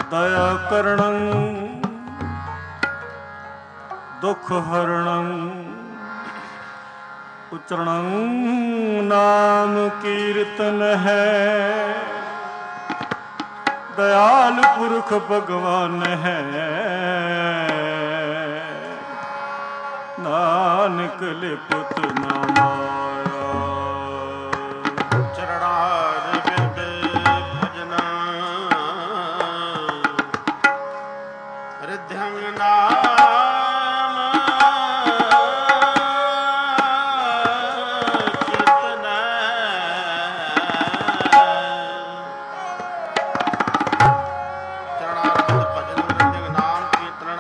ਦਇਆ ਕਰਣੰ ਦੁਖ ਹਰਣੰ ਉਚਰਣੰ ਨਾਮ ਕੀਰਤਨ ਹੈ। ਦਇਆਲ ਪੁਰਖ ਭਗਵਾਨ ਹੈ। ਨਾਨਕ ਲਿਪਤ ਨਾ ਮਾਇਆ। ਚਰਣਾਰ ਬਿੰਦ ਭਜਨਾ ਰਿਧਿਅੰਗ ਨਾਮ ਕੀਰਤਨ। ਚਰਣਾਰ ਬਿੰਦ ਭਜਨ ਰਿਧਿਅੰਗ ਨਾਮ ਕੀਰਤਨ।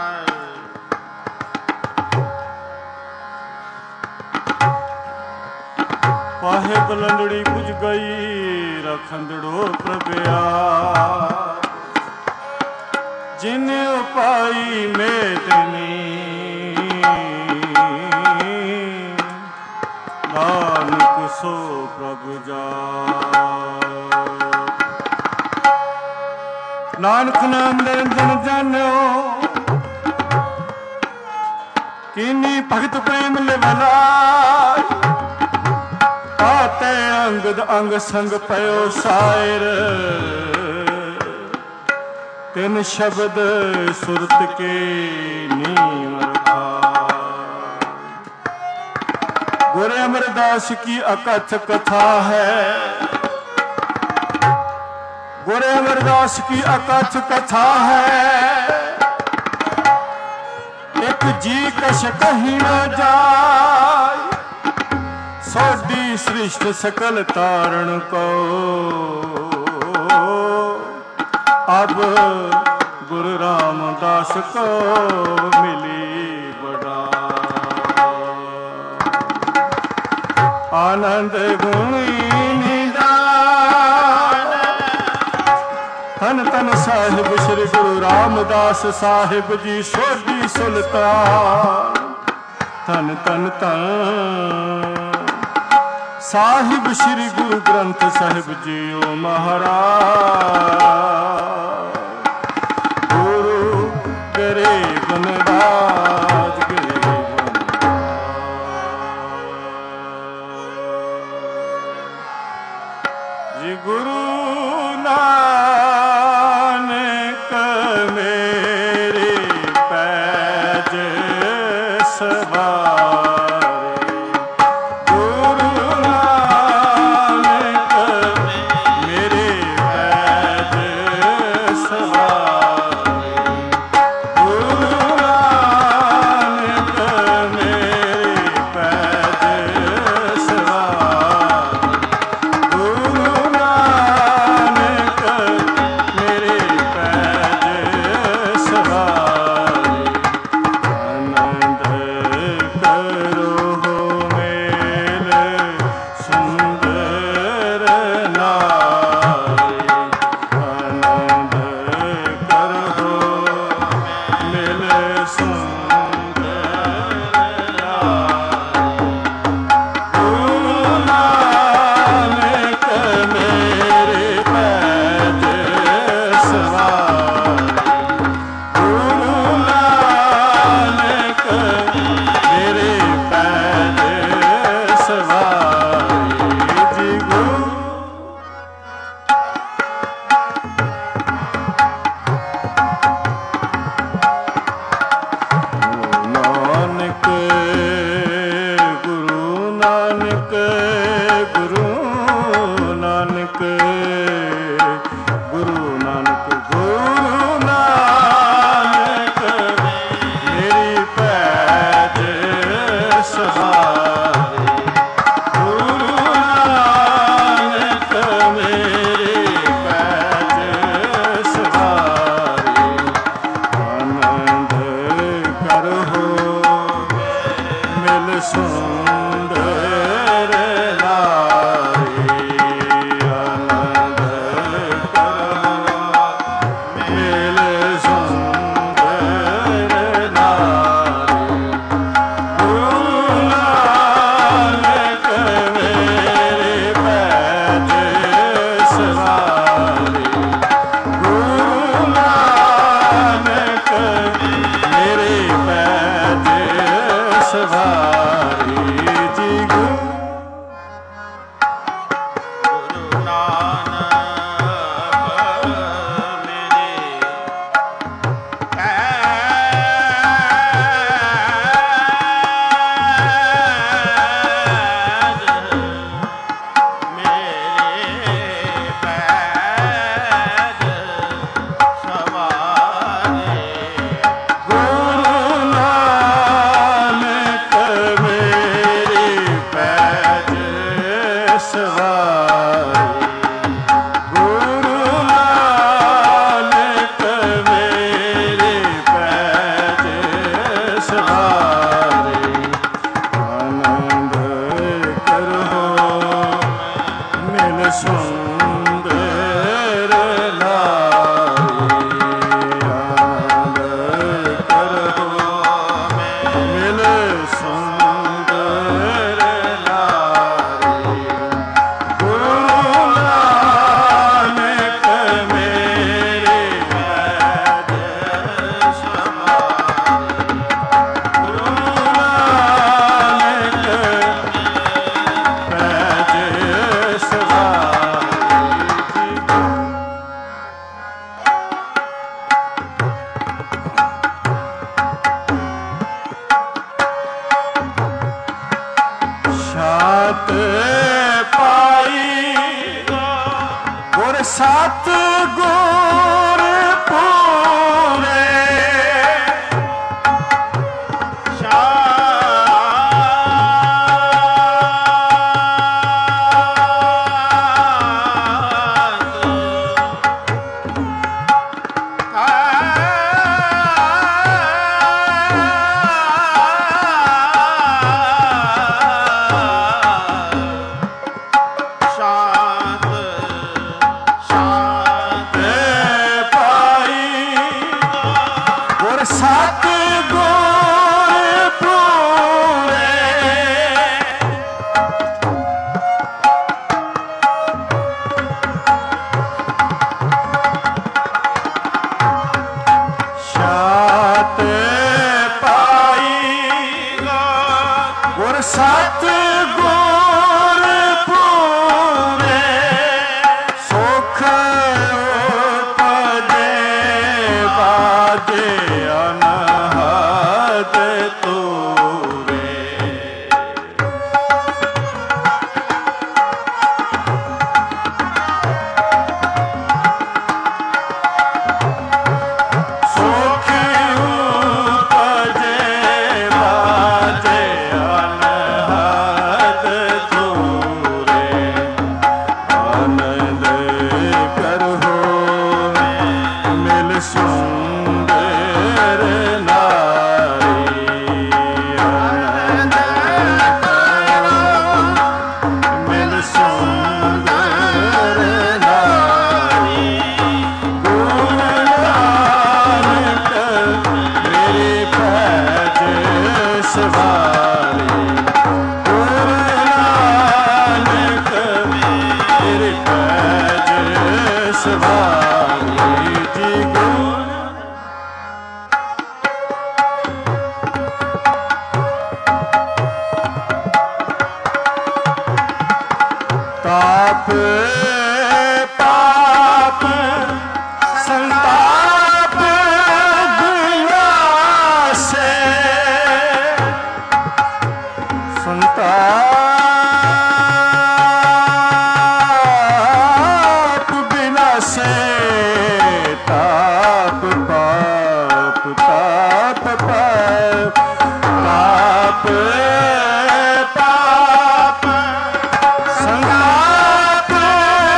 ਪਾਹੇ ਬਲੰਦੜੀ ਪੁੱਜ ਗਈ ਰਖੰਦੜੋ ਪ੍ਰਭਿਆ। ਜਿਨ ਉਪਾਈ ਮੇਟਨੀ ਨਾਨਕ ਸੋ ਪ੍ਰਭ ਜਾ। ਨਾਨਕ ਨਾਮ ਨਿਰੰਜਨ ਜਾਣਿਓ ਕਿਨੀ ਭਗਤ ਪ੍ਰੇਮ ਲਿਵਲਾਈ। ਆਤੇ ਅੰਗਦ ਅੰਗ ਸੰਗ ਪਇਓ ਸਾਇਰ। ਤਿਨ ਸ਼ਬਦ ਸੁਰਤ ਕੇ ਨੀਮ ਰਖਾ। ਗੁਰ ਅਮਰਦਾਸ ਕੀ ਅਕਥ ਕਥਾ ਹੈ। ਗੁਰ ਅਮਰਦਾਸ ਕੀ ਅਕਥ ਕਥਾ ਹੈ। ਇੱਕ ਜੀ ਕਛ ਕਹੀ ਨਾ ਜਾਏ। ਸੋਢੀ ਸ੍ਰਿਸ਼ਟ ਸਕਲ ਤਾਰਨ ਕੋ। ਅਬ ਗੁਰੂ ਰਾਮਦਾਸ ਕੋ ਮਿਲੀ ਬੜਾ। ਆਨੰਦ ਗੁਣੀ ਨਿਦਾਨ। ਧੰਨ ਧੰਨ ਸਾਹਿਬ ਸ੍ਰੀ ਗੁਰੂ ਰਾਮਦਾਸ ਸਾਹਿਬ ਜੀ ਸੋਢੀ ਸੁਲਤਾਨ। ਧੰਨ ਧੰਨ ਧੰਨ ਸਾਹਿਬ ਸ੍ਰੀ ਗੁਰੂ ਗ੍ਰੰਥ ਸਾਹਿਬ ਜੀਓ ਮਹਾਰਾਜ। ਗੁਰੂ ਗਰੀਬ ਨਵਾਜ ਗਰੀਬ ਜੀ। ਗੁਰੂ ਨਾਨਕ ਮੇਰੇ ਪੈਜ ਸਵਾਰੇ। ਸਤ ਗੁਰ ਪੂਰੇ ਸਤ ਗੁਰ ਪੂਰੇ ਸੁਖ ਉਪਜੇ ਬਾਜੇ ਅਨਹਦ ਤੂਰੇ ਸੁਖ ਉਪਜੇ ਬਾਜੇ ਤਾਪ ਪਾਪ ਸੰਤਾਪ ਵਿਨਾਸੇ ਸੰਤਾਪ ਵਿਨਾਸੇ ਤਾਪ ਪਾਪ ਤਾਪ ਪਾਪ ਤਾਪ ਪਾਪ ਸੰਤਾਪ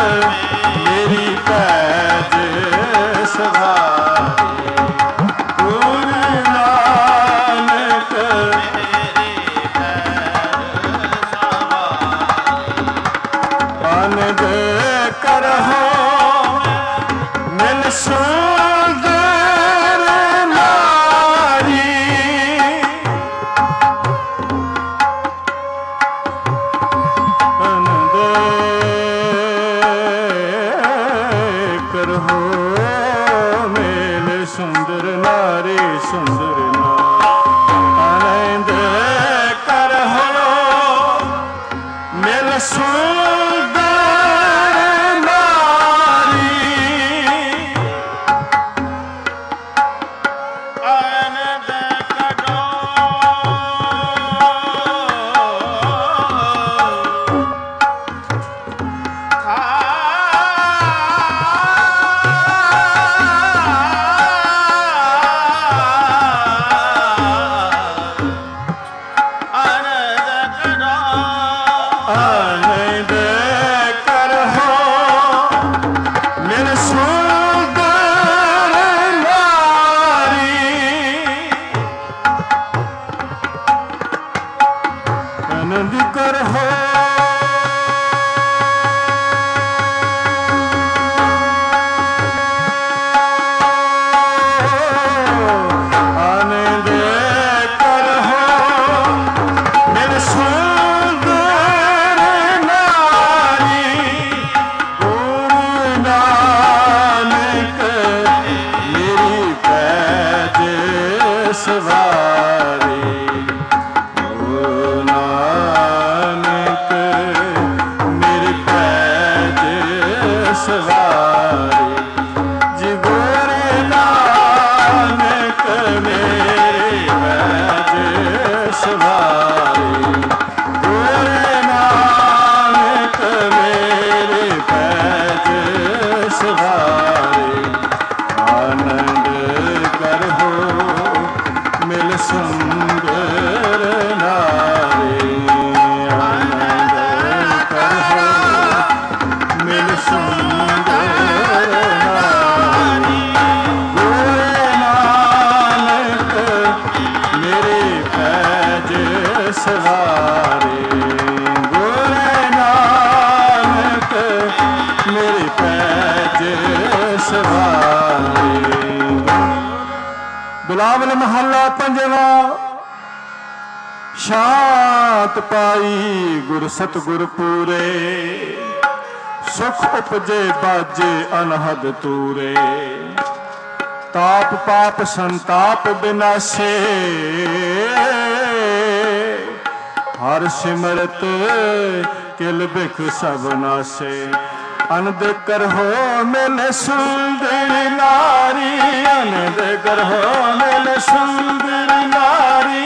मेरी पैज सवारी। गुरु नानक अन दे करहो मिल सुंदर नारी। अन दे करहो मिल सुंदर नारी, सुंदर नारी। अन दे करहो मिल सुंदर नारी। आनंद करो आनंद करहो मिल सुंदर नारी। आनंद करहो आनंद करहो मिल सुंदर नारी। गुरु नानक मेरी पैज सवारी। गुरु नानक मेरी पैज सवारी। जी गुरु नानक मेरी पैज सवारी। गुरु नानक मेरे पैज सवारी। आनंद करहो मिल सुंदर नारी। आनंद करहो मिल सुंदर नारी। गुरु नानक मेरे पैज सवारी। गुरु नानक मेरे पैज सवारी। बिलावल महला पंजवा। शांत पाई गुर सतगुर पूरे। सुख उपजे बाजे अनहद तूरे। ताप पाप संताप बिनाशे। हर सिमरत किल बिख सब नाशे। अनद करहो मिल सुंदर नारी। अनद करहो मिल सुंदर नारी।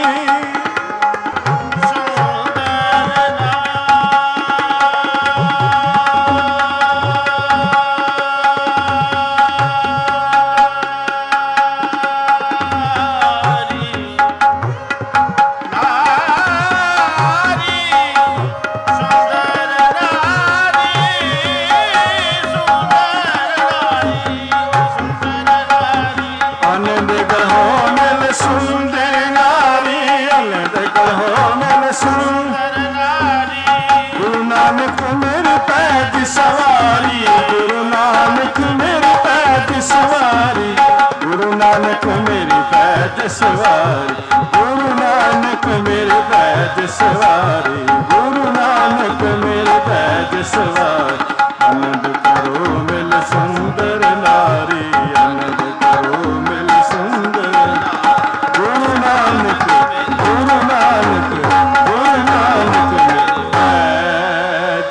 आनंद करहो मिल सुंदर नारी। आनंद करहो मिल सुंदर नारी। गुरु नानक मेरे पैज सवारी। गुरु नानक मेरे पैज सवारी। गुरु नानक मेरे पैज सवारी। गुरु नानक मेरे पैज सवारी। गुरु नानक मेरे पैज सवारी। आनंद करो मिल सुंदर नारी। आनंद करो मिल सुंदर। गुरु नानक गुरु नानक गुरु नानक पैज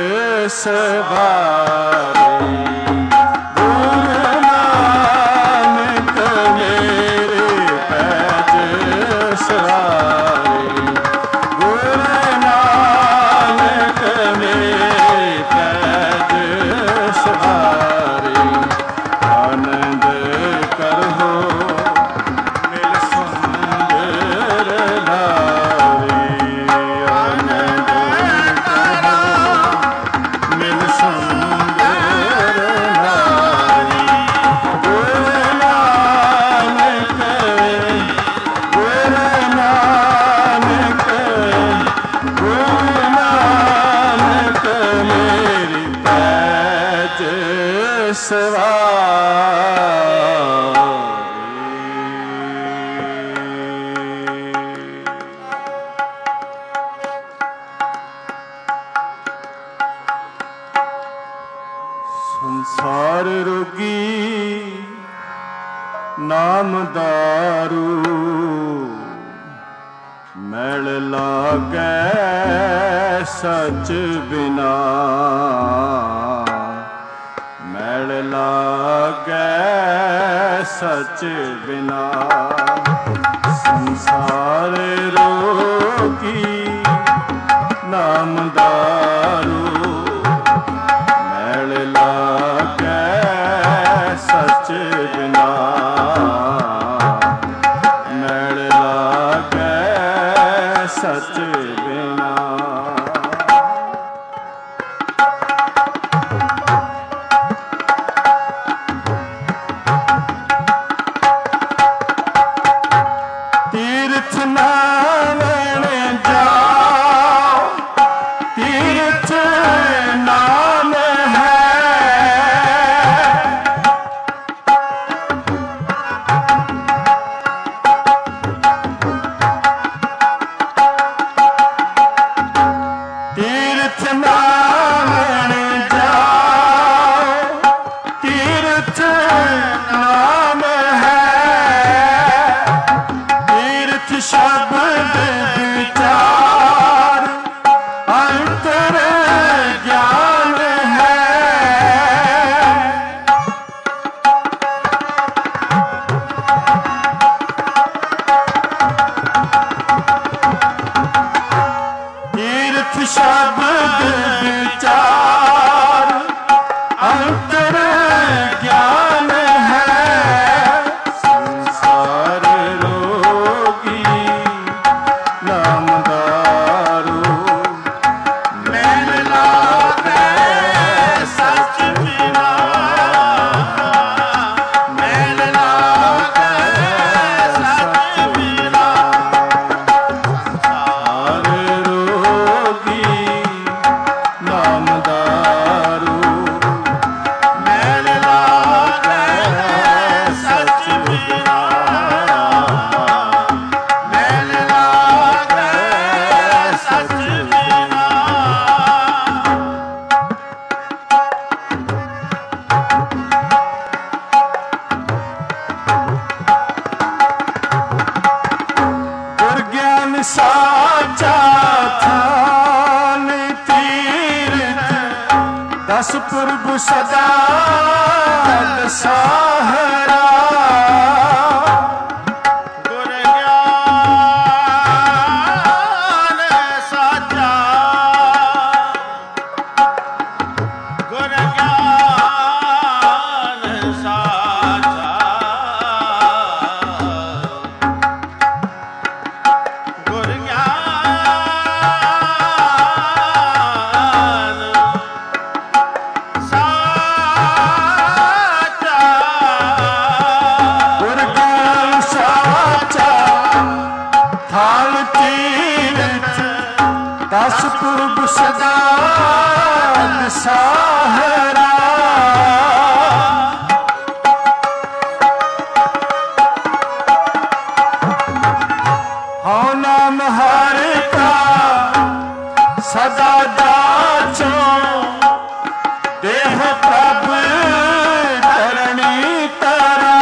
सवारी। गुरु नानक मेरे पैज सवारी। गुरु नानक मेरे पैज सवारी। आनंद करहो मिल सुंदर नारी। आनंद करहो मिल सुंदर ਸੰਸਾਰ ਰੋਗੀ ਨਾਮ ਦਾਰੂ ਮੈਲ ਲਾਗੈ ਸਚ ਬਿਨਾ ਮੈਲ ਲਾਗੈ ਸਚ ਬਿਨਾ ਸੰਸਾਰ ਰੋਗੀ ਨਾਮ ਦਾਰੂ ਮੈਲ ਲਾਗੈ ਸਚ ਬਿਨਾ ਮੈਲ ਲਾਗੈ ਸਚ ਬਿਨਾ ਤੀਰਥ ਨਾਵਣ ਜਾਓ ਤੀਰਥ ਨਾਮ ਹੈ ਤੀਰਥ ਨਾਵਣ ਜਾਓ ਤੀਰਥ ਨਾਮ ਹੈ ਤੀਰਥ ਸ਼ਬਦ ਵਿਚਾਰ ਅੰਤਰ ਗਿਆਨ ਹੈ ਤੀਰਥ ਸ਼ਬਦ ਵਿਚਾਰ ਅੰਤਰ ਗਿਆਨ ਹੈ ਸੰਸਾਰ ਰੋਗੀ ਨਾਮ ਦਾਰੂ ਮੈਲ ਲਾਗੈ ਸਚ ਬਿਨਾ ਮੈਲ ਲਾਗੈ ਸਚ ਬਿਨਾ ਸੰਸਾਰ ਰੋਗੀ ਨਾਮ ਦਾਰੂ ਮੈਲ ਲਾਗੈ ਸਚ ਬਿਨਾ ਮੈਲ ਲਾਗੈ ਸਚ ਬਿਨਾ ਗੁਰ ਗਿਆਨ ਸਾਚਾ ਥਾਨ ਤੀਰਥ ਦਸ ਪੁਰਬ ਸਦਾ ਦਸਾਹਰਾ ਗੁਰ ਗਿਆਨ ਸਾਚਾ ਗੁਰ ਗਿਆਨ ਸਾਚਾ ਗੁਰ ਗਿਆਨ ਸਾਚਾ ਗੁਰ ਗਿਆਨ ਸਾਚਾ ਥਾਨ ਤੀਰਥ ਦਸ ਪੁਰਬ ਸਦਾ ਦਸਾਹਰਾ ਹਉ ਨਾਮ ਹਰ ਕਾ ਸਦਾ ਜਾਚੋ ਦੇਹ ਪ੍ਰਭ ਧਰਣੀ ਤਰਾ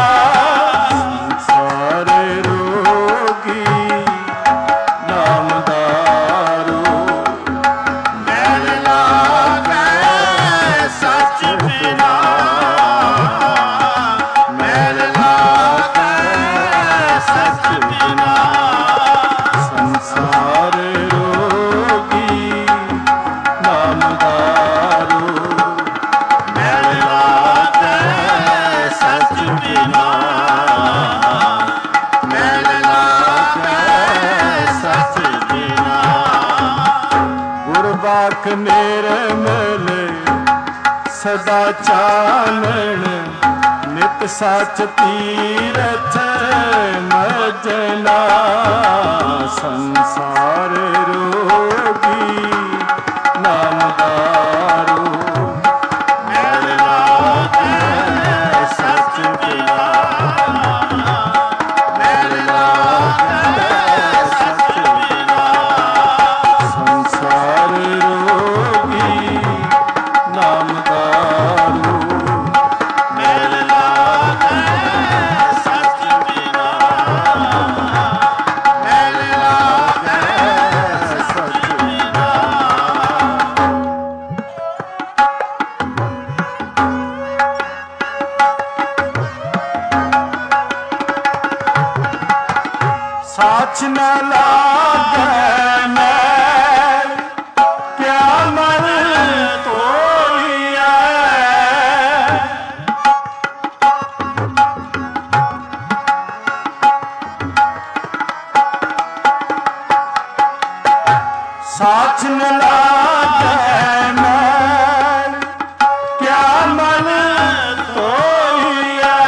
ਸੰਸਾਰ ਰੋਗੀ ਨਾਮ ਦਾਰੂ ਮੈਲ ਲਾਗੈ ਸਚ ਬਿਨਾ ਮੈਲ ਲਾਗੈ ਸਚ ਬਿਨਾ ਸੰਸਾਰ ਰੋਗੀ ਨਾਮ ਦਾਰੂ ਮੈਲ ਲਾਗੈ ਸਚ ਬਿਨਾ ਮੈਲ ਲਾਗੈ ਸਚ ਬਿਨਾ ਗੁਰਬਾਖ ਨਿਰਮਲ ਸਦਾ ਚਾਨਣ ਨਿਤ ਸਚ ਤੀਰਥ ਮਜਨਾ ਸੰਸਾਰ ਰੋਗੀ ਨਾਮ ਦਾਰੂ ਮੈਲ साच न लागे मैल क्या मन तोड़िया साच न लागे मैल क्या मन तोड़िया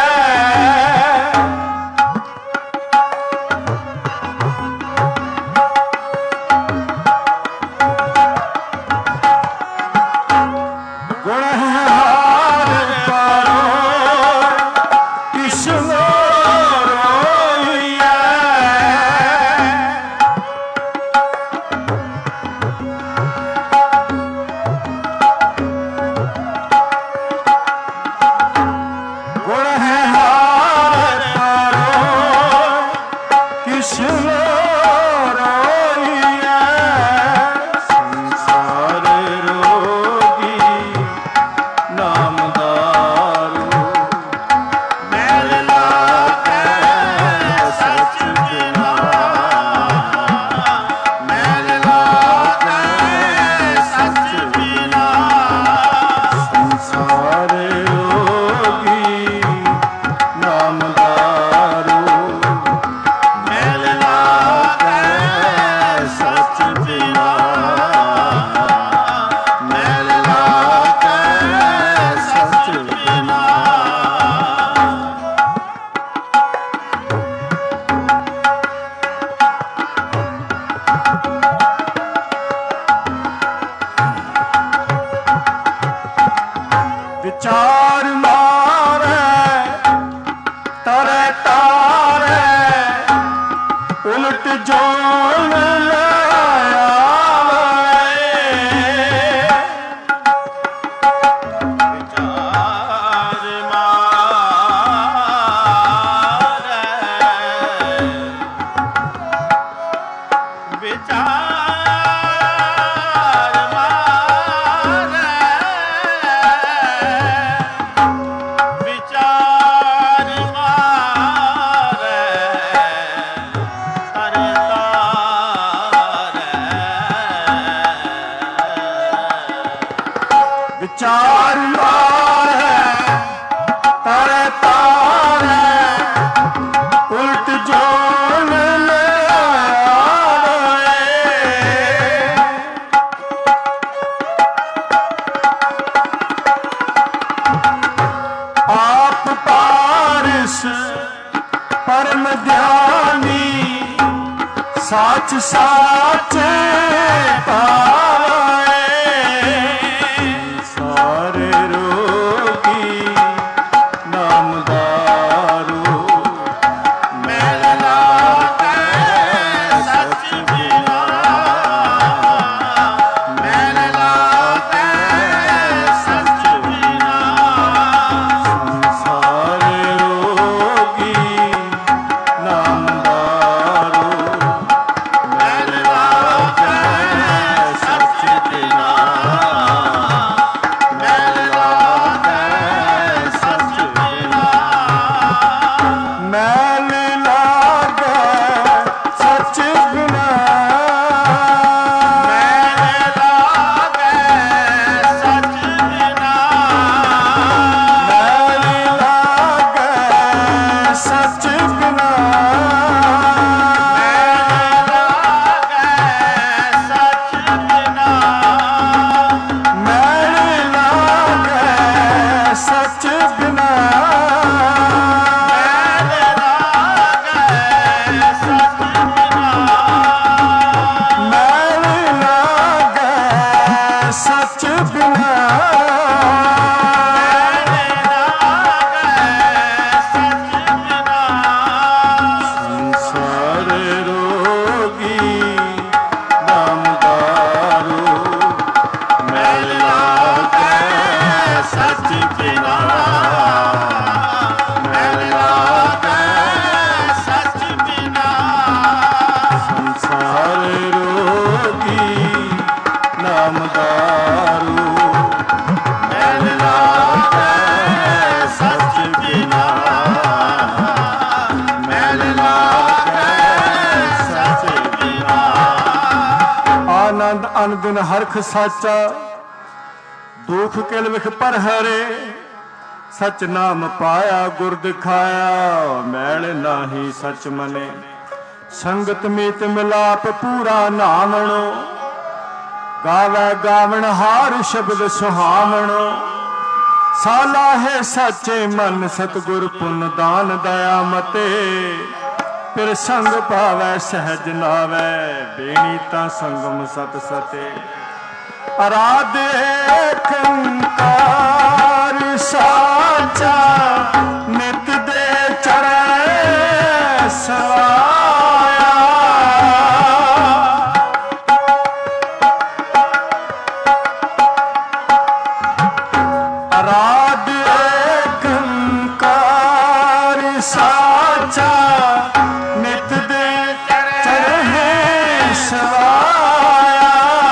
विचार मारे तरे तारे उलट जोन विचार मारे तारे तारे उल्ट जोन ले आप पारिस परम ध्यानी साच साच पाए सारे रोगी नामदारो मैल लागे सच बिना मैल लागे सच बिना सारे रोगी नामदारो मैल लागे सच ਬਿਨ ਹਰਖ ਸਾਚਾ, ਦੁਖ ਕਿਲ ਵਿਖ ਪਰ ਹਰੇ। ਸਚ ਨਾਮ ਪਾਇਆ ਗੁਰ ਦਿਖਾਇਆ, ਮੈਲ ਨਾਹੀ ਸਚ ਮਨੇ। ਸੰਗਤ ਮੀਤ ਮਿਲਾਪ ਪੂਰਾ ਨਾਵਣੋ, ਗਾਵੈ ਗਾਵਣ ਹਾਰ ਸ਼ਬਦ ਸੁਹਾਵਣੋ। ਸਾਲਾਹੇ ਸਾਚੇ ਮਨ ਸਤਿਗੁਰ ਪੁੰਨ ਦਾਨ ਦਇਆ ਮਤੇ। ਫਿਰ ਸੰਗ ਪਾਵੈ ਸਹਿਜ ਨਾਵੈ, ਬੇਣੀ ਤਾਂ ਸੰਗਮ ਸਤ ਸਤੇ। ਅਰਾਧੇ ਕੰਕਾਰ ਸਾਚਾ, ਨਿਤ ਦੇ ਚੜ੍ਹੈ ਸਵਾਇਆ। ਅਰਾਧੇ ਕੰਕਾਰ ਸਾਚਾ, ਨਿਤ ਦੇ ਚੜ੍ਹੈ ਸਵਾਇਆ।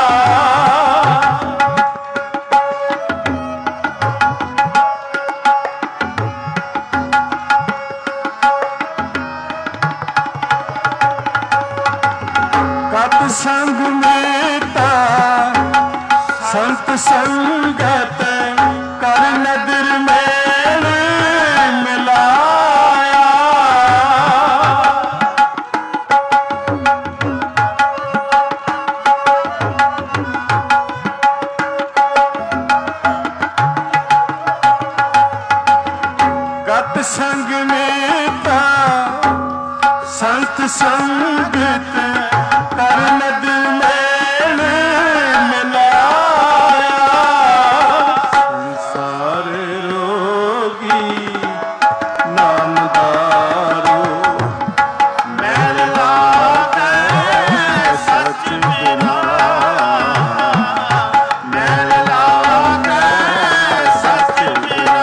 ਗਤ ਸੰਗ ਮੇਤਾ ਸੰਤ ਸੰਗਤ, ਕਰ ਨਦਰ ਮੇਲ ਮਿਲਾਇਆ। ਗਤ ਸੰਗ ਮੇਤਾ ਸੰਤ ਸੰਗਤ, ਕਰ ਨਦਰ ਮੇਲ ਮਿਲਾਇਆ। ਸੰਸਾਰ ਰੋਗੀ ਨਾਮਦਾਰੋ, ਮੈਲ ਲਾਗੈ ਸਚ ਬਿਨਾ। ਮੈਲ ਲਾਗੈ ਸਚ ਬਿਨਾ।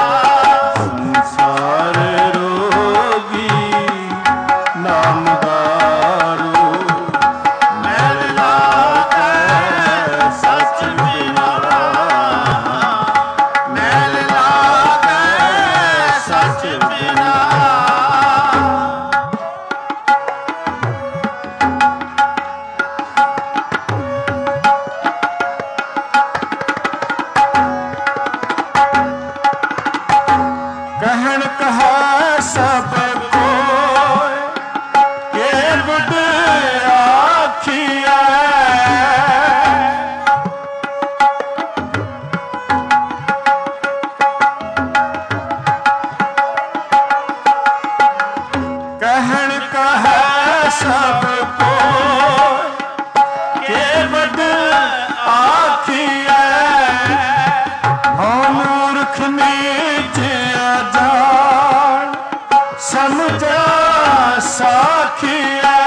ਸੰਸਾਰ ਰੋਗੀ ਨਾਮਦਾਰੋ, ਮੈਲ ਲਾਗੈ ਸਚ ਬਿਨਾ। ਮੈਲ ਲਾਗੈ ਸਚ ਬਿਨਾ। ਕਹਿਣ ਕਹਾ ਸਭ ਕੋਇ, ਕੇਵਡ ਆਖੀਐ। ਕਹਿਣ ਕਹੈ ਸਭ ਕੋਇ, ਕੇਵਡ ਆਖੀਐ। ਹਉ ਮੂਰਖ ਨੀਚ ਅਜਾਣ, ਸਮਝਾ ਸਾਖੀਐ।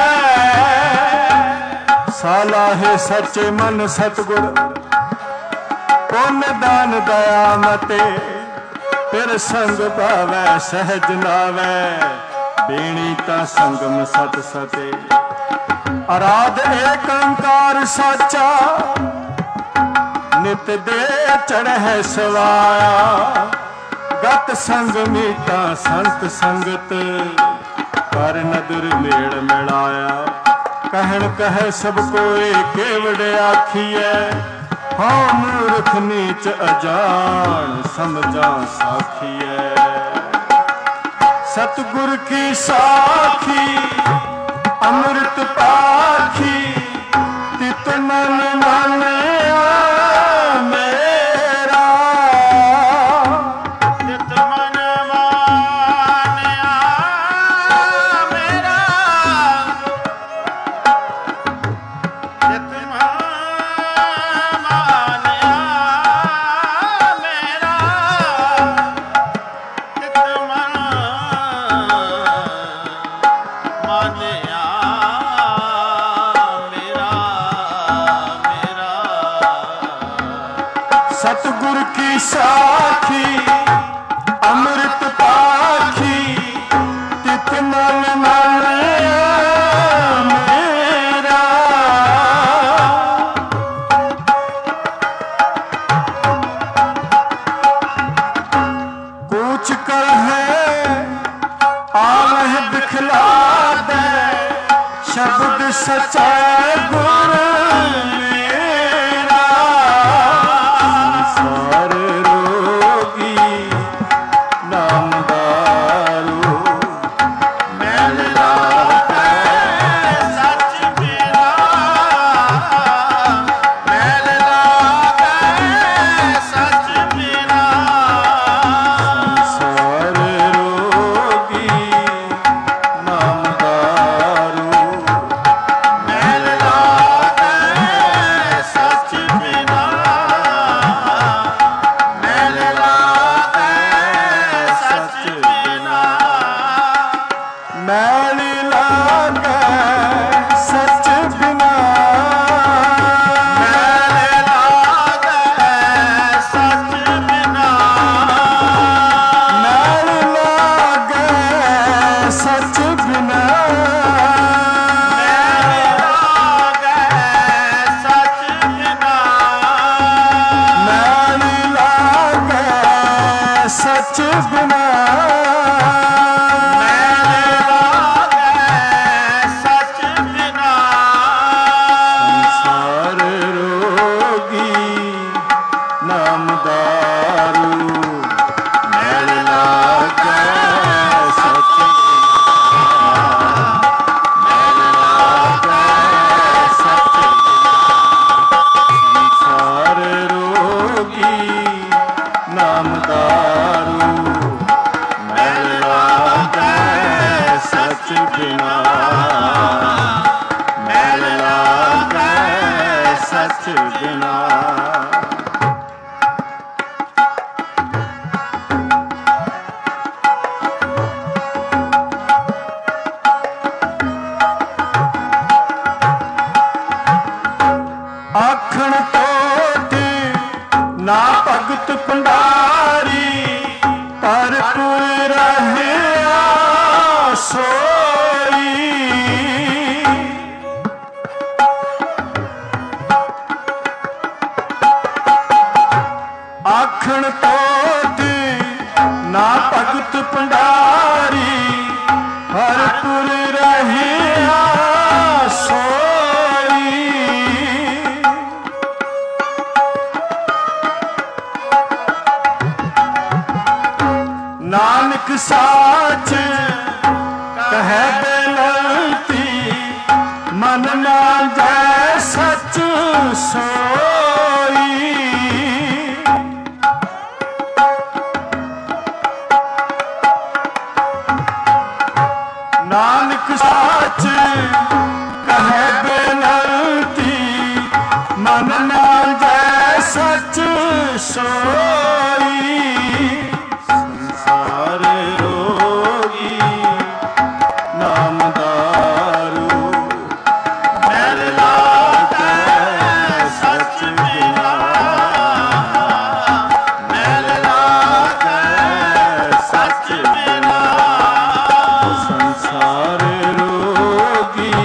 ਸਾਲਾਹੇ ਸੱਚੇ ਮਨ ਸਤਿਗੁਰ, ਪੁੰਨ ਦਾਨ ਦਇਆ ਮਤੇ। ਫਿਰ ਸੰਗ ਭਾਵੈ ਸਹਿਜ ਨਾਵੈ, ਬੇਣੀ ਤਾਂ ਸੰਗਮ ਸਤ ਸਤੇ। ਅਰਾਧ ਏਕ ਓੰਕਾਰ ਸਾਚਾ, ਨਿਤ ਦੇ ਚੜ੍ਹੈ ਸਵਾਇਆ। ਗਤ ਸੰਗ ਮੀਤਾ ਸੰਤ ਸੰਗਤ, ਕਰ ਨਦਰ ਮੇਲ ਮਿਲਾਇਆ। ਕਹਿਣ ਕਹੈ ਸਭ ਕੋਇ, ਕੇਵਡ ਆਖੀਐ। ਹਉ ਮੂਰਖ ਨੀਚ ਅਜਾਣ, ਸਮਝਾ ਸਾਖੀਐ। ਸਤਿਗੁਰ ਕੀ ਸਾਖੀ ਅੰਮ੍ਰਿਤ ਪਾਖੀ, ਤਿਤ ਮਨ ਮਾਨਿਆ ਮੇਰਾ। ਤਿਤ ਮਨ ਮਾਨਿਆ ਮੇਰਾ। ਤਿਤ ਮਨ ਮਾਨਿਆ ਮੇਰਾ। ਤਿਤ ਮਨ ਮਾਨਿਆ ਮੇਰਾ। ਸਤਿਗੁਰ ਕੀ ਸਾਖੀ ਅੰਮ੍ਰਿਤ ਪਾਖੀ, ਤਿਤ ਮਨ ਮਾਨਿਆ ਮੇਰਾ। ਕੂਚ ਕਰ ਹੈ ਆਵਹਿ ਦਿਖਲਾ ਦੇ, ਸ਼ਬਦ ਸਚੈ ਗੁਰ ਮੇਰਾ। सच बिना आखण तोते ना भगत भंडारी भरपूर रहे सोई आखण तोते ना भगत भंडारी भरपूर रहे सोई नानक साच कहे बेनती मन ना जाए सच सोई नानक साच कहे बेनती मन ना जाए सच सोई संसार रोगी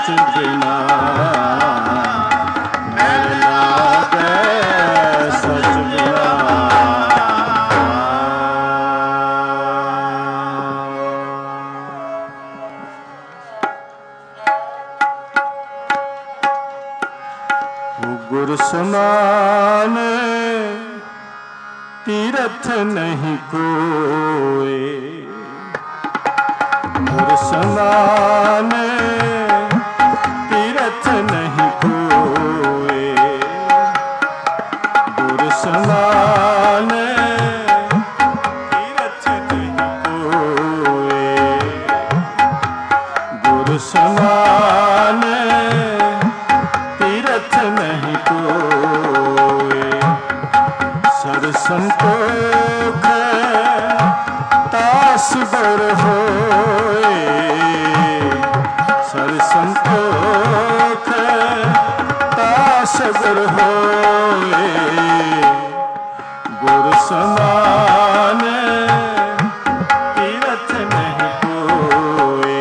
सच बिना मैल लागे सच बिना। गुरु समान तीरथ नहीं कोई, गुरु समान तीरथ नहीं कोई, गुरु समान तीरथ नहीं कोई, गुरु समान तीरथ नहीं कोई। सर संतोख तास बर होए, सर संतोख तास बर होए, गुरु समान तीरथ नहीं कोई,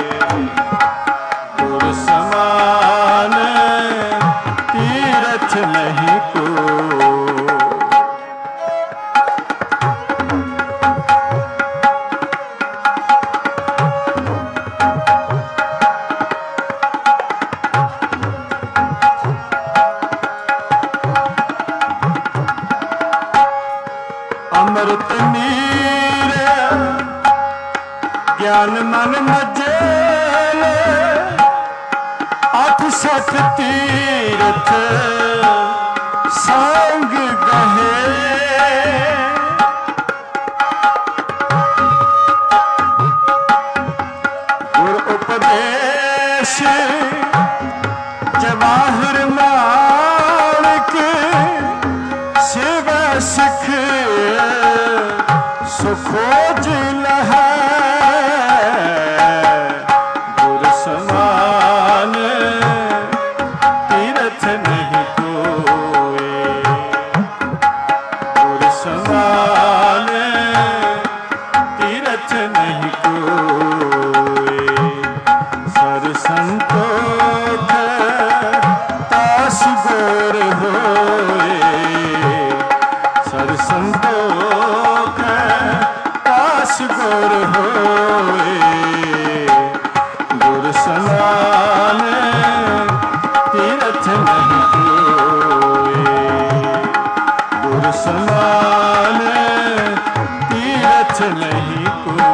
गुरु समान तीरथ नहीं कोई। अमृत नीर ज्ञान मन मजेल, अठ सठ तीरथ सांग गहे, गुर उपदेश जवाहर माणक, शिव सिख सुखोज लहै, गुरु समान तीरथ नहीं कोई, गुरु समान तीरथ नहीं कोई। सर संतोख तास गोर होए, सर संतोख तास गोर होए, गुरु समान तीरथ नहीं कोई, गुरु समान तीरथ नहीं कोई।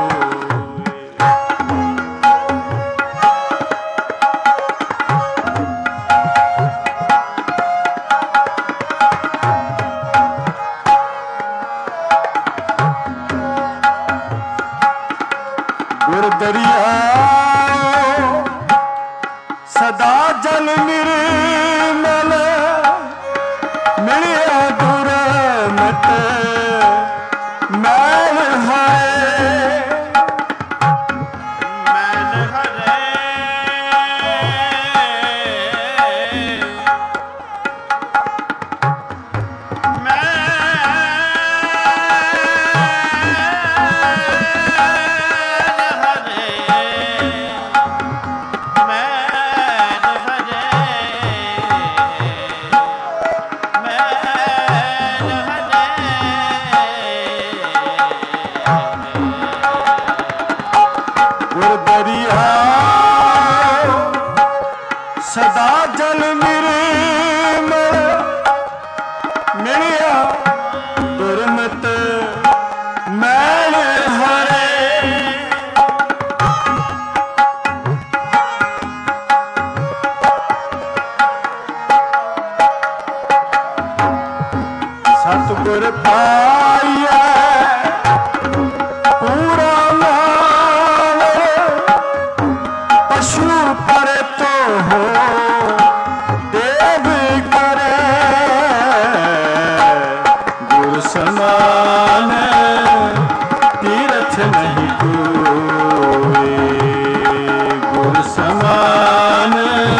गुर दरिया सदा जल निर्मल, मिलिया दूर मत मैल हरे, मैल हरे गुर दरिया सदा जल निर्मल, मिलिया दुर्मत मैल हरे, सतगुर पाइया पूरा नाम, पशु पर तो हो देव करे, गुरु समान तीरथ नहीं कोई, गुरु समान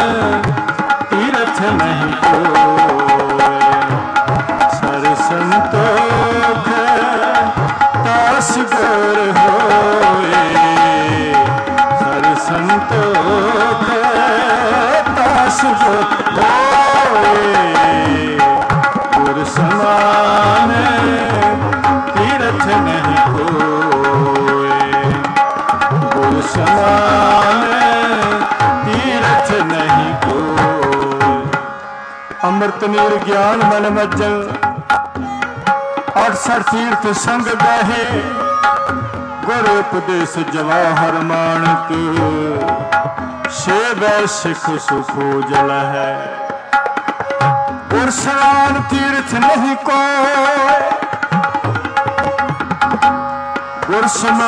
तीरथ नहीं कोई। सर संतोख तास गोर होए, सर संतोख होए गुर समान तीरथ नहीं कोई गुर समान तीरथ नहीं कोई। अमृत नीर ज्ञान मन मज्जन 68 तीर्थ संग गाहे गुर उपदेश जवाहर मानक सेवै सिख सुखो जल है। गुर समान तीर्थ नहीं कोई गुर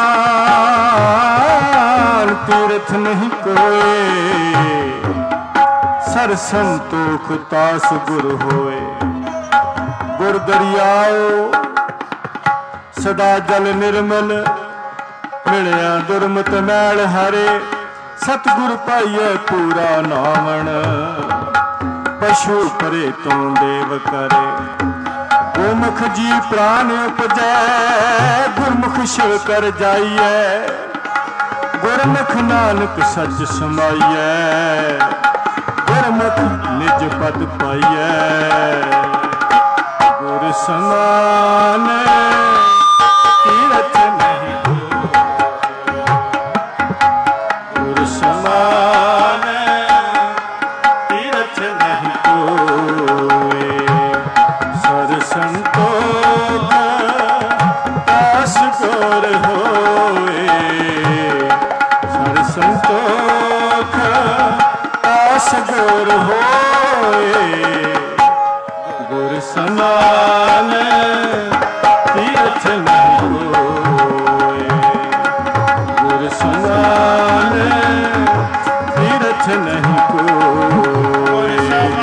समान तीर्थ नहीं कोई सर संतोख तास गुर होए। गुर दरियाओ सदा जल निर्मल मिलिया दुर्मत मैल हरे सतगुर पाइए पूरा नावण पशु परे तो देव करे। गुरमुख जी प्राण उपजै गुरमुख शिव कर जाइए गुरमुख नानक सच समाइए गुरमुख निज पद पाइए। गुर समान तीरथ नहीं गुर समान तीरथ नहीं कोई सर संतोख दास गुर होए सर संतोख दास गुर होए गुर समान तीरथ नहीं कोई गुर समान तीरथ नहीं कोई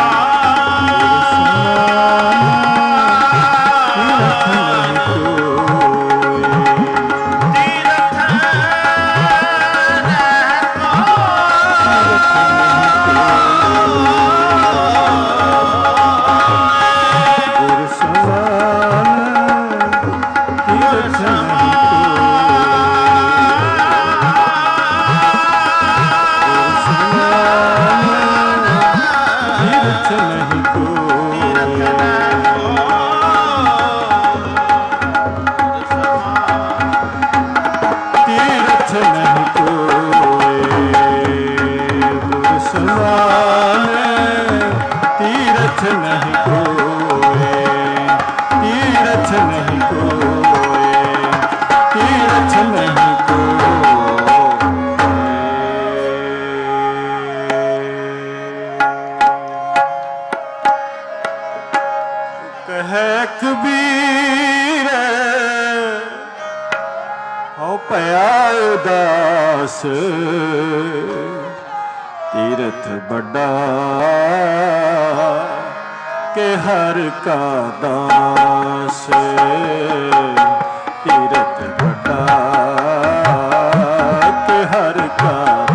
तीरथ बड़ा के हर का दास तीरथ बड़ा के हर का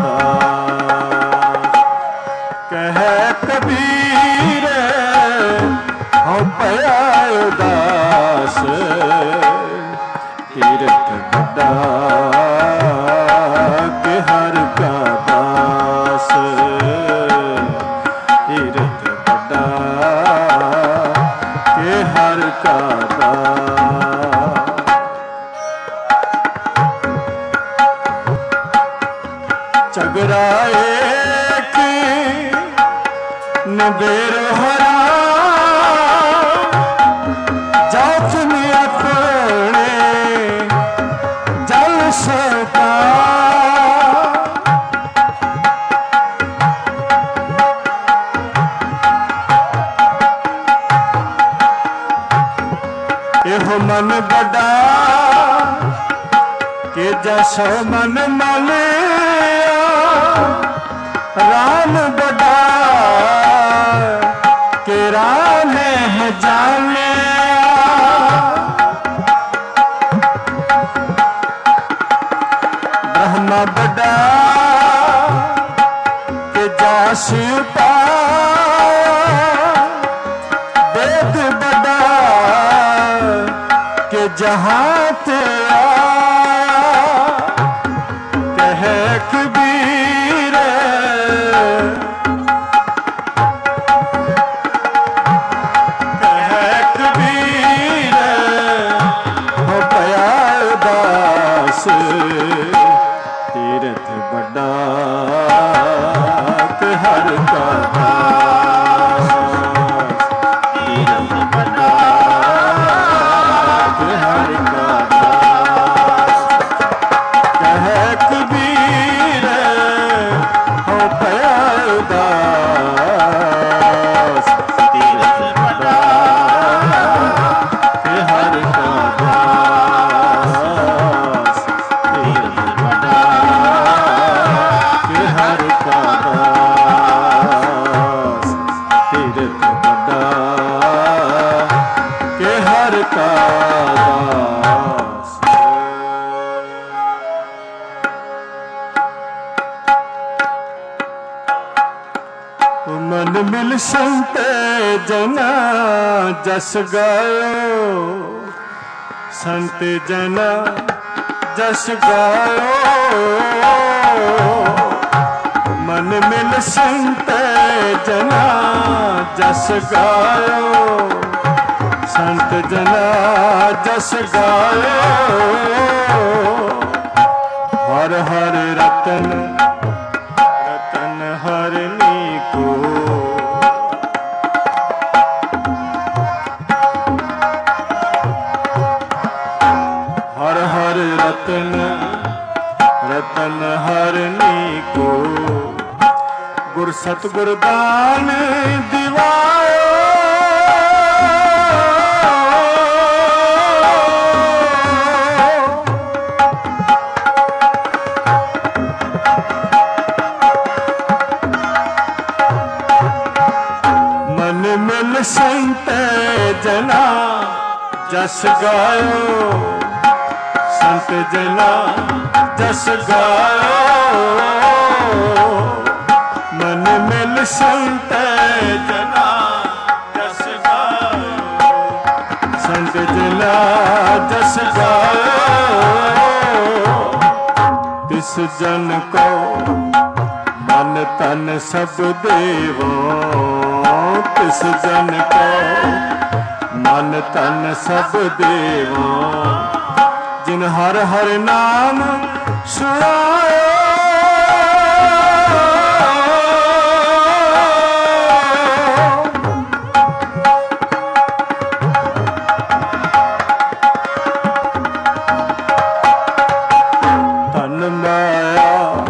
दास कह कबीर हो पया उदास तीरथ बड़ा के हर का दास तीरथ बड़ा के हर का दास। चगराए की नबेर हरा जात में अपने जल सका एहो मन बड़ा के जसो मन माले राम बड़ा के राम है जाने ब्रह्मा बड़ा के जास वेद बड़ा के जहाँ ते कह कबीर मन मिल संत जना जस गायो, संत जना जस गायो। मन मिल संत जना जस गायो, संत जना जस गायो। हर हर रतन रतन हरनी को, हर हर रतन रतन हरनी को। गुर सतगुर दान दिवायो, मन मिल संत जना जस गायो, संत जना जस गायो। मन मिल संत जना जस गायो, संत जना जस गायो। तिस जन को मन तन सब देवो, तिस जन को मन तन सब देवो। जिन हर हर नाम सुनायो, तन माया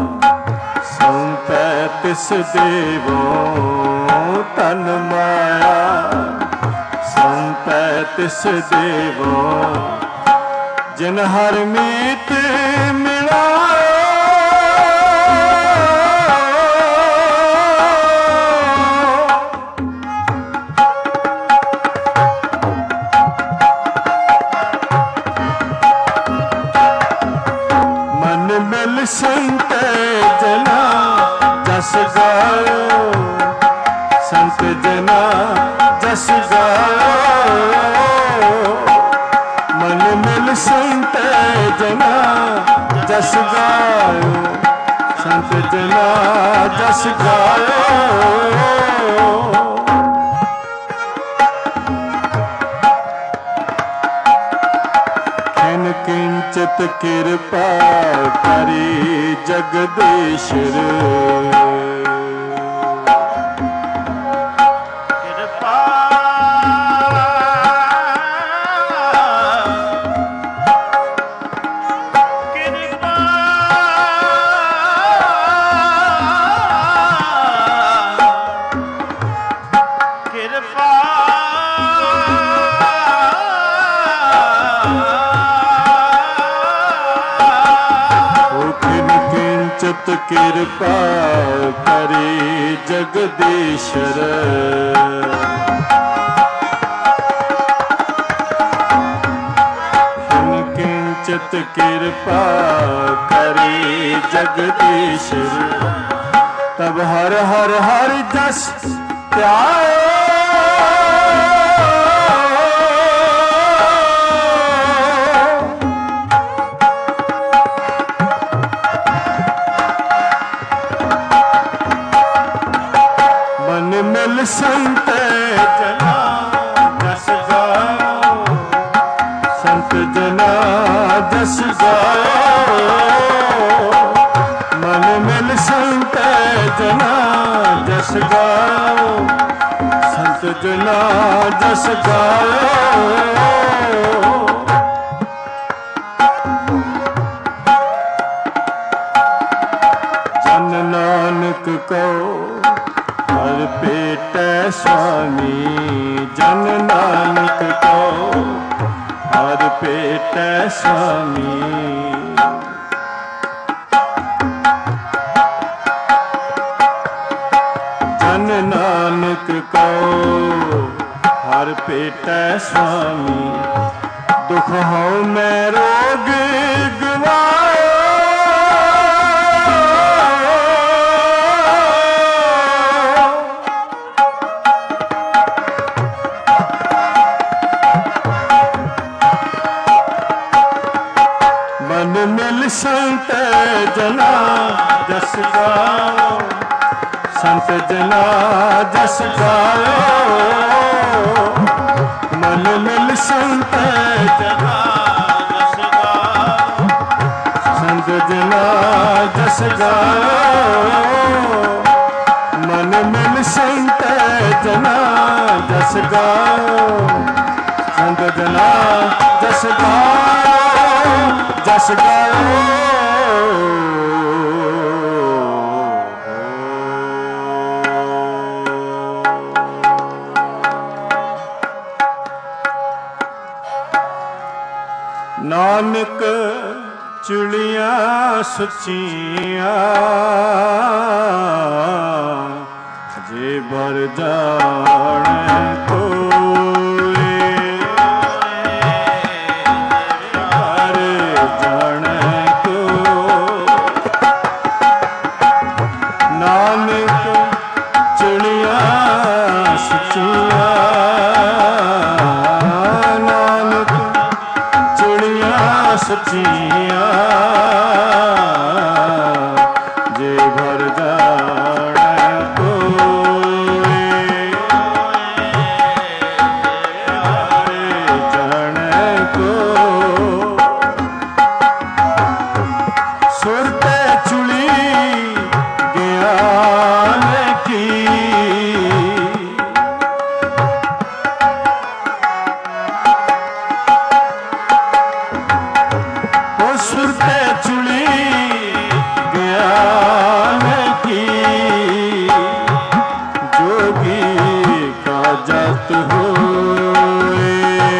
संपै तिस देवो, तन माया संपै तिस देवो। जिन हर मीत मिलायो, मन मिल संत जना जस गायो, संत जना जस गायो। मन मिल संत जना जस गायो, संत जना जस गायो। खिन किंचित कृपा करी जगदीश्वर, कृपा करी जगदीश्वर। किंचित कृपा करी जगदीश्वर। तब हर हर हर जस प्यारे, संत जना जस गायो, संत जना जस गायो। मन मिल संत जना जस गायो, संत जना जस गायो। जन नानक को हर पेटै स्वामी, जन नानक को हर पेटै स्वामी। जन नानक को हर पेटै स्वामी। दुख हो मैं रोग गवायो, संत जना जस गाओ, संत जना जस गाओ, मन मिल संत जना जस गाओ, संत जना जस गाओ, मन मिल संत जना जस गाओ, संत जना जस गाओ, जस गाओ। नानक चुड़ियां सुचियां जे बर जाने कोई, बर जाने को। नानक चुड़ियां सुचियां, नानक चुड़ियां सुचियां जे भर जाने कोई, जाने को। सुरते चुड़ी ज्ञान की, सुरते चुड़ी ज्ञान की, जोगी का जत होए,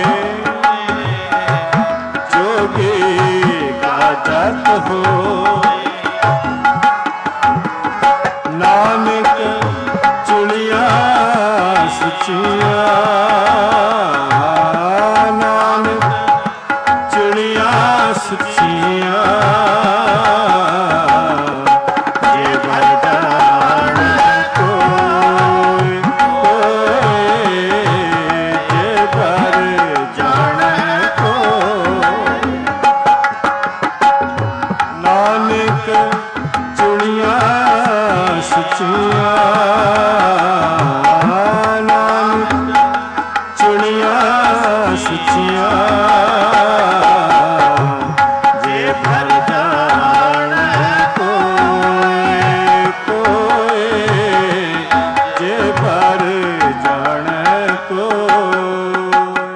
जोगी का जत होए। नानक चुड़ियां सुचियां, नानक चुड़ियां सुचियां जे भर जाने कोई, जे भर जाने कोई। नानक चुड़ियां सुचियां, नानक चुड़ियां सुचियां जे भर जाने कोई, कोई जे भर जाने कोई।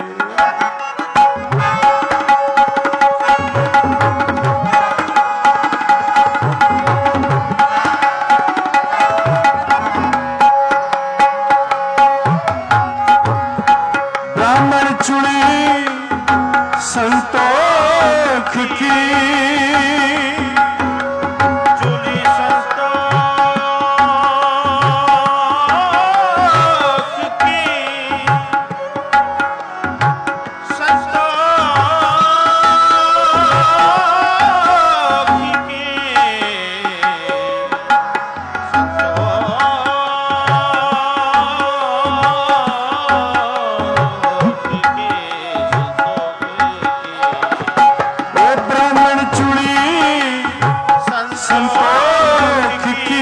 ब्राह्मण चुड़ी संतोख की, चुड़ी संतोख की, संतोख की, ब्राह्मण चुड़ी संतोख की,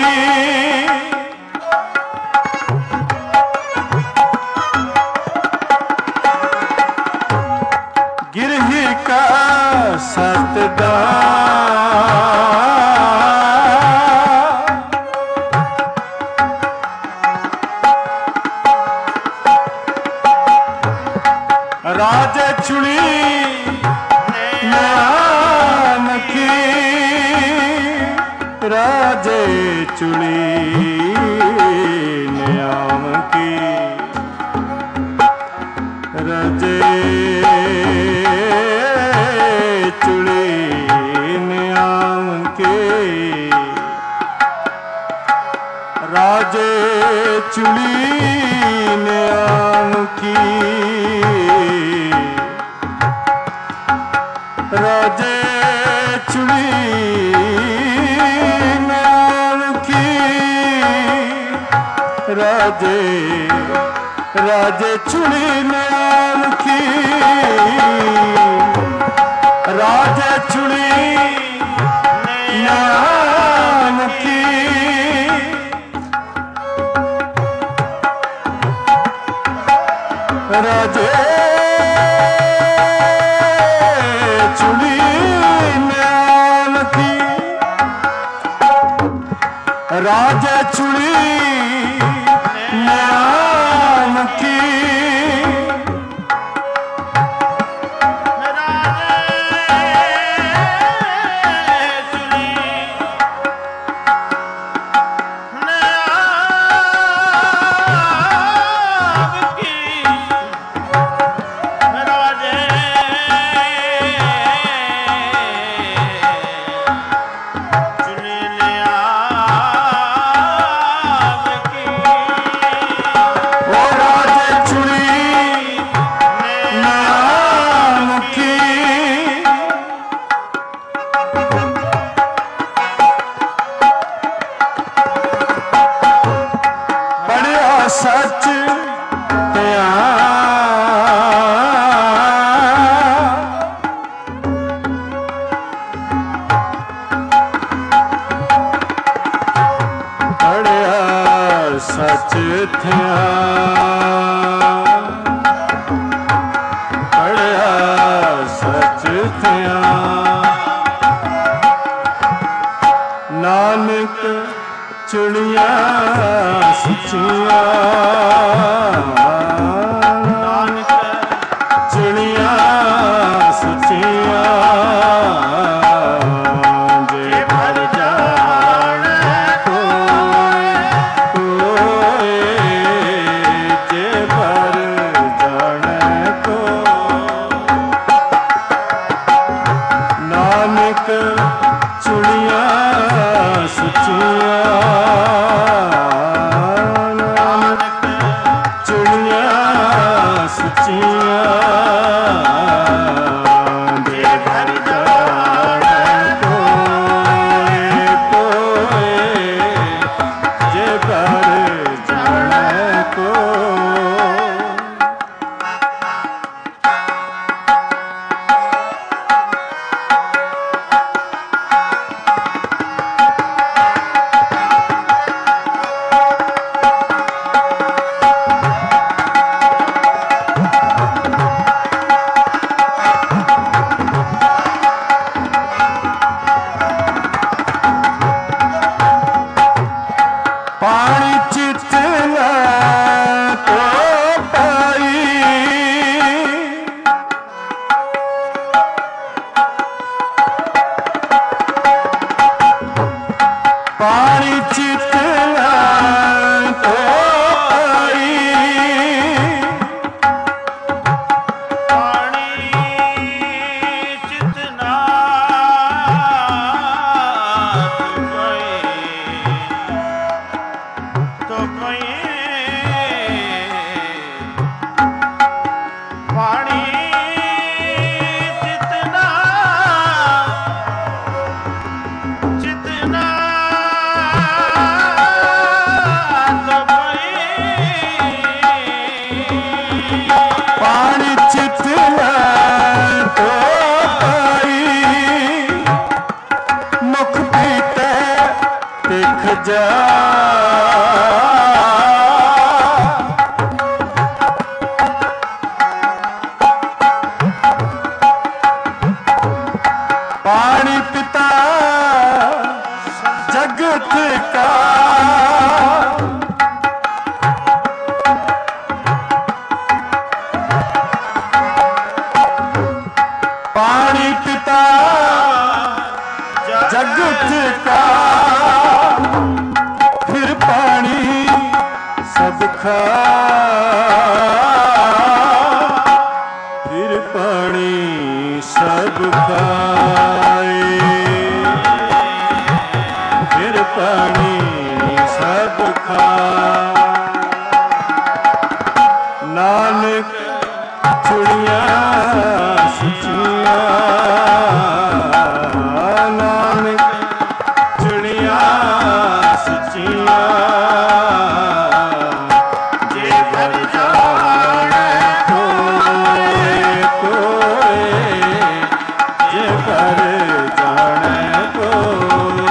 गिरही का सतदान, राजे चुड़ी नाम की, राजे चुड़ी न्याम की, राजे चुड़ी न्याम की, राजे चुड़ी न्याम की, राजे चुड़ी नाम की, राजे राजे चुड़ी नाम की, राजे चुड़ी नाम की राजे चुड़ी नाम की राजे चुड़ी नाम की सच पढ़िया सच थिया पढ़िया सच थिया नानक चुड़िया सचिया नानक चुड़िया सचिया जे भर जाने कोई जे भर जाने को नानक चुड़िया सचिया पानी चितना तो आई पानी चितना तो कोई पानी चितना चितना पानी चितना तो आई मुख पीते दिख जा पानी पिता जगत का पानी पिता जगत का फिर पानी सब खा फिर पानी सब खाए फिर पानी सब खा नानक चुड़िया सचिया नानक चुड़िया सचिया जे भर जाने कोई जे भर जाने कोई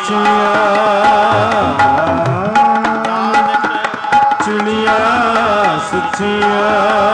ਸੁੱਚੀਆਂ ਚਿੜੀਆਂ ਸੁੱਚੀਆਂ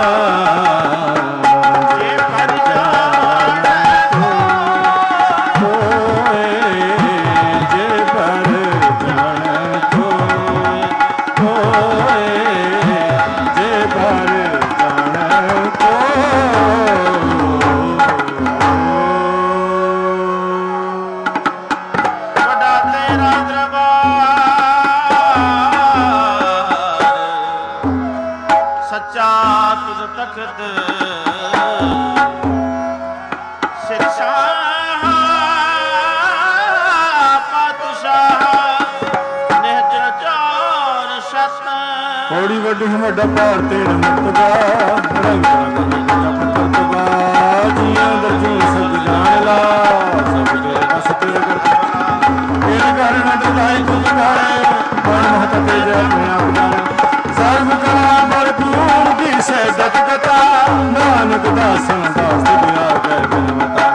ਬੜੀ ਵੱਡੀ ਵੱਡਾ ਭਾਰਤ ਰਮਤਗਾ ਰੰਗ ਰੰਗ ਜਪ ਕਰਤਵਾ ਜੀਆਂ ਦਰਜੀ ਸਭ ਜਾਣ ਲਾ ਸਭ ਤੇਰੇ ਬਸ ਤੇਰੇ ਕਰਤਵਾ ਇਹ ਕਰਨ ਦਲਾਈ ਤੁਝ ਗਾਏ ਮਨ ਮਹਤ ਤੇ ਜੈ ਆਪਣੇ ਆਪ ਜਾਣੇ ਸਰਬ ਕਲਾ ਭਰਪੂਰ ਦੀ ਸਹਿਜਤ ਕਥਾ ਨਾਨਕ ਦਾਸਨ ਦਾਸ ਦਿਆ ਗਏ ਬਿਨਵਤਾ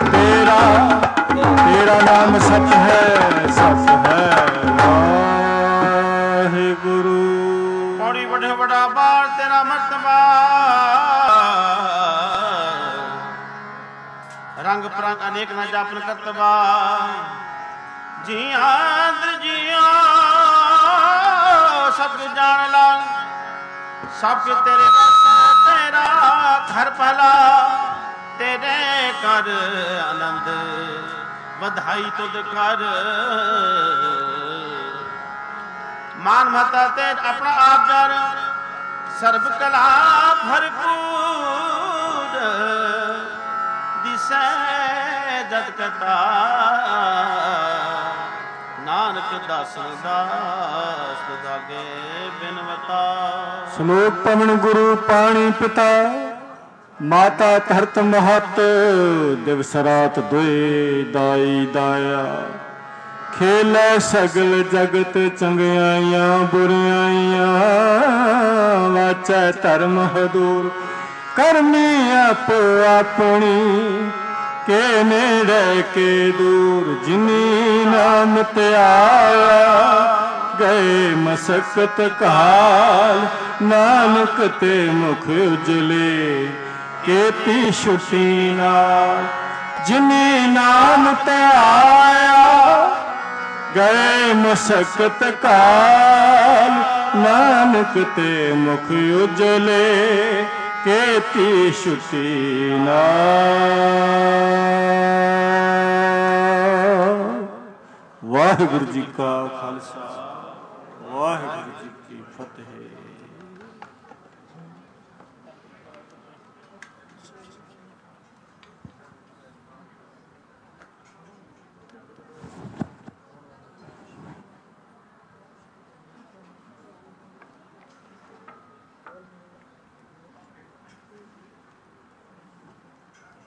ਤੇਰਾ ਨਾਮ ਸੱਚ ਹੈ ਸੱਚ ਹੈ ਵਾਹਿਗੁਰੂ बड़ा बार तेरा मर्तबा रंग परंग अनेक न जापन करतबा जिया जिया सब जान ला सब तेरे तेरा घर पहला तेरे कर आनंद बधाई तुद कर मान महता ते अपना आप जान सर्व कला भरपूर दिसै जत कथा नानक दासन दास दागे बिनवता। श्लोक पवन गुरु पाणी पिता माता धरत महत दिवस रात दुए दाई दाया खेलै सगल जगत चंगियाइयां बुराइयां वाचै धर्म हदूर करमी आपो अपनी के नेड़े के दूर जिनी नाम ते आया गए मसकत काल नानक ते मुख उजले केती छुटी नाल जिनी नाम ते आया गए मसकत काल नानक ते मुख उजले केती छुटी नाल। वाहिगुरु जी का खालसा वाहिगुरु।